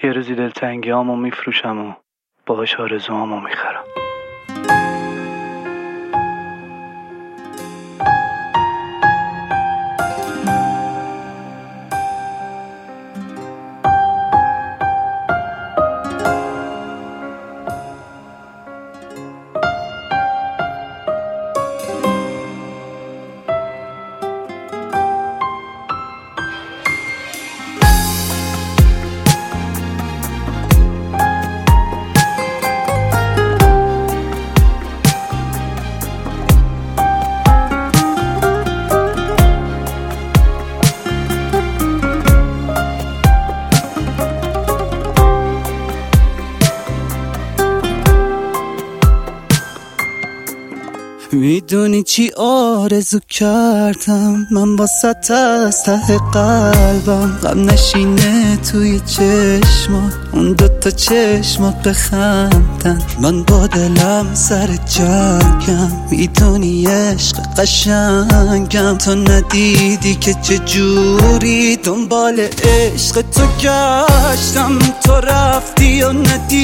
یه روزی دلتنگی هامو میفروشم و باهاش آرزوهامو میخرم. میدونی چی آرزو کردم من واسه از ته قلبم، غم نشینه توی چشمات، اون دوتا چشمات بخندن، من با دلم سر جنگم. میدونی عشق قشنگم، تو ندیدی که چجوری دنبال عشق تو گشتم، تو رفتی و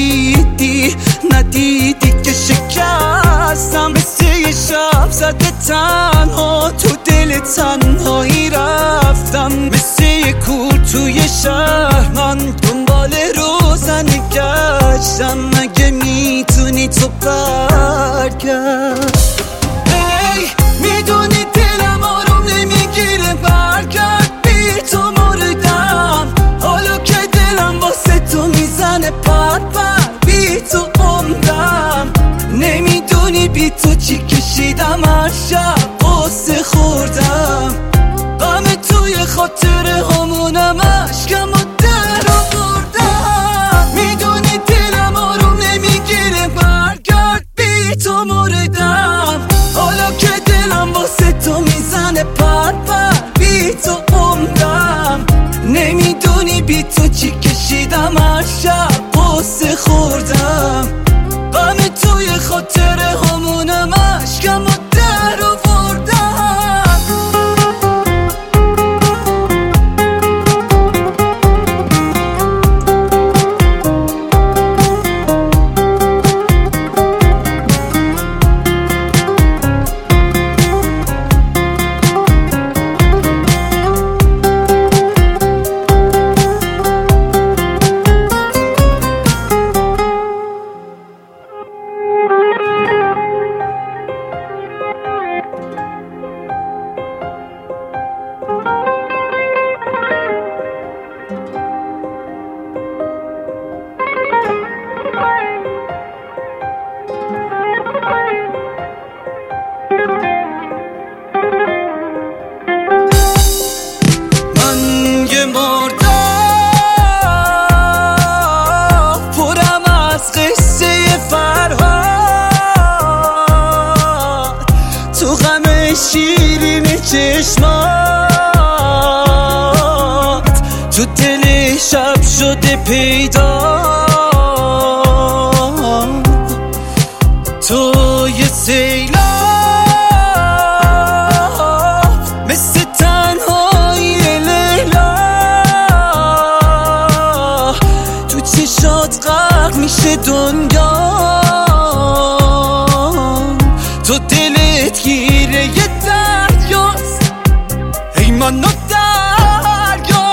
ندیدی که شکستم، مثل یه شب زده تنها تو دل تنهایی رفتم، مثل یه کور توی شهر من دنبال روزنه گشتم، مگه میتونی تو برگرد؟ ای میدونی دلم آروم نمیگیره، برگرد بی تو مردم، حالا که دلم واسه تو میزنه پر بی تو عمرم، نمیدونی بی تو چی کشیدم، هر شب قصه خوردم، غم توی خاطره همونم، عشقم و در آوردم، میدونی دلم آروم نمیگیره، برگرد بی تو مردم، حالا که دلم واسه تو میزنه پر بی تو عمرم، نمیدونی بی تو چی کشیدم، هر شب قصه خوردم، غم توی خاطره همونم، عشقم و در آوردم. شیرین چشمات تو دل شب شده پیدا، تو یه سیلاب مثل تنهایی لیلا، تو چشات غرق میشه دنیا، تو دلت گیره یه دریاست، ای منو دریا،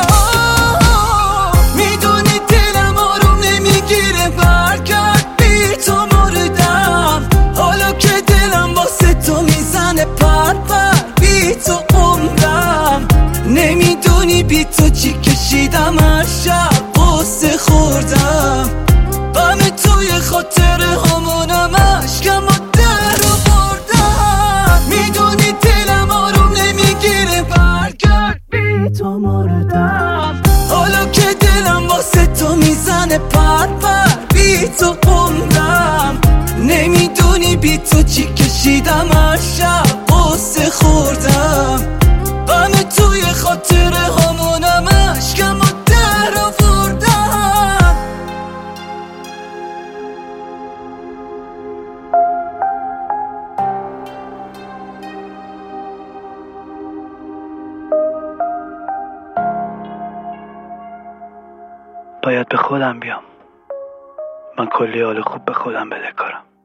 میدونی دلم آروم نمیگیره، برگرد بی تو مردم، حالا که دلم واسه تو میزنه پر بی تو عمرم، نمیدونی بی تو چی کشیدم، هر شب قصه خوردم، غم توی خاطره همونم، عشقم و در آوردم، میدونی دلم آروم نمیگیره، برگرد بی تو مردم، حالا که دلم واسه تو میزنه پر بی تو عمرم، نمیدونی بی تو چی کشیدم، هر شب قصه خوردم، غم توی خاطره همونم، عشقم و در آوردم. باید به خودم بیام. من کلی حال خوب به خودم بدهکارم.